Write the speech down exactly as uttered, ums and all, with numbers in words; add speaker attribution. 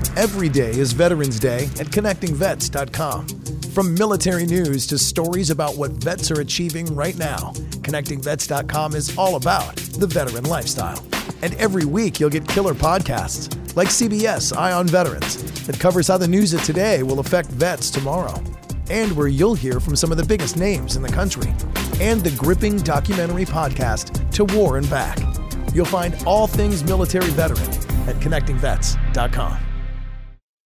Speaker 1: Every day is Veterans Day at connecting vets dot com. From military news to stories about what vets are achieving right now, connecting vets dot com is all about the veteran lifestyle. And every week you'll get killer podcasts like C B S Eye on Veterans that covers how the news of today will affect vets tomorrow. And where you'll hear from some of the biggest names in the country. And the gripping documentary podcast To War and Back. You'll find all things military veteran at connecting vets dot com.